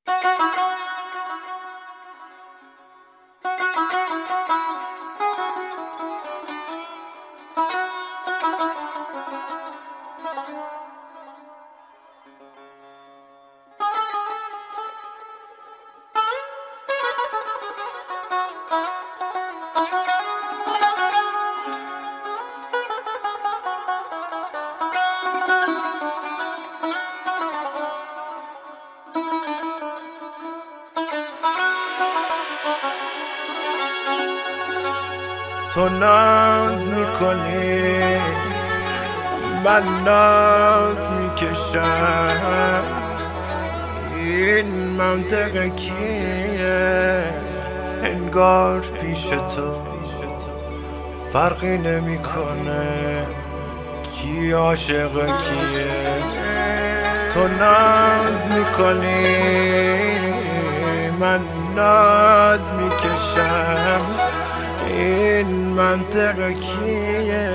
تو ناز میکنی من ناز میکشم، این منطقه کیه؟ انگار پیش تو فرقی نمیکنه کی عاشق کیه. تو ناز میکنی من ناز میکشم، این منطقه کیه؟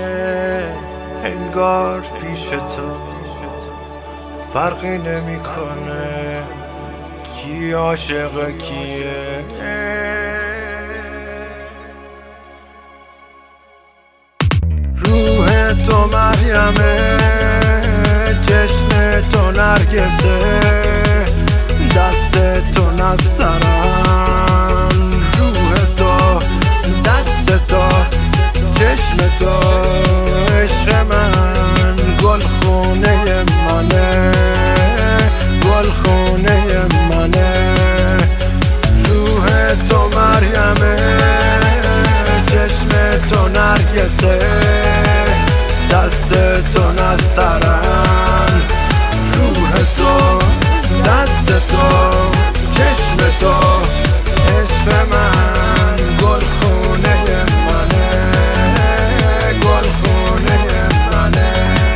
انگار پیش تو فرقی نمیکنه کی عاشق کیه. روح تو مریمه، چشم تو نرگسه، دست تو نسترن. روح تو، دست تو، چشم تو، عشق من گلخونه منه، گلخونه منه. روح تو مریمه، چشم تو نرگسه، دست تو نسترن. روح تو، دست تو، چشم تو، عشق من گلخونه منه، گلخونه منه.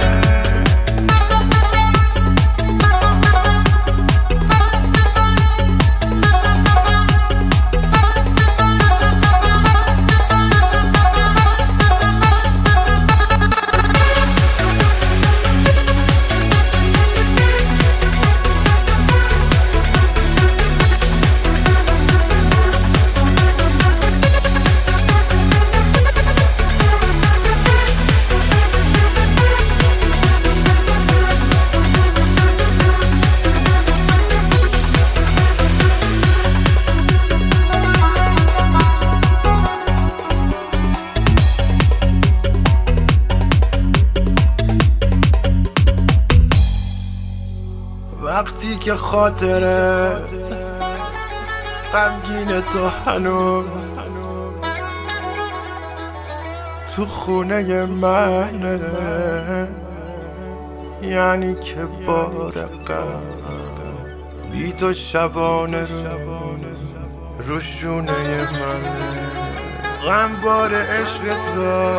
وقتی که خاطره غمگین تو هنوز تو خونه منه، یعنی که بار غم بی تو شبانه رو شونه منه. غم بار عشق تو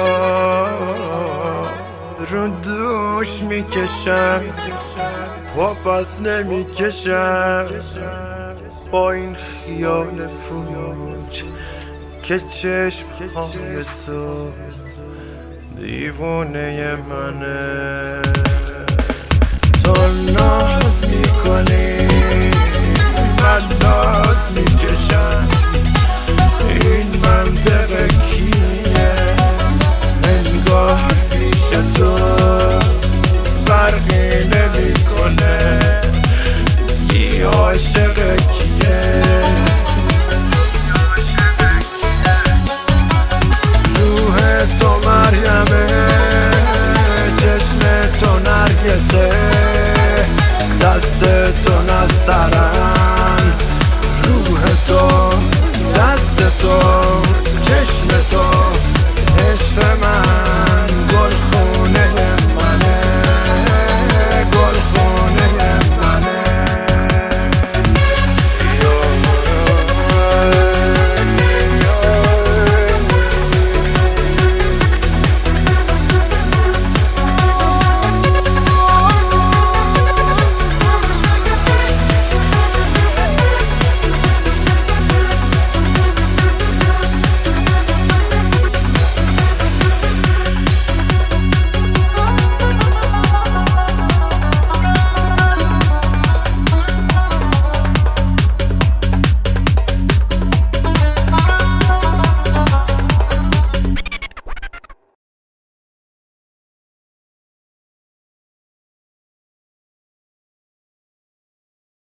رو دوش میکشم، پا پس نمیکشم با این خیال پوچ که چشم های تو دیوونه منه. تو ناز میکنی من ناز میکشم، این منطقه کیه؟ انگار پیش تو فرقی نمیکنه کی عاشق کیه. روح تو مریمه، چشم تو نرگسه، دست تو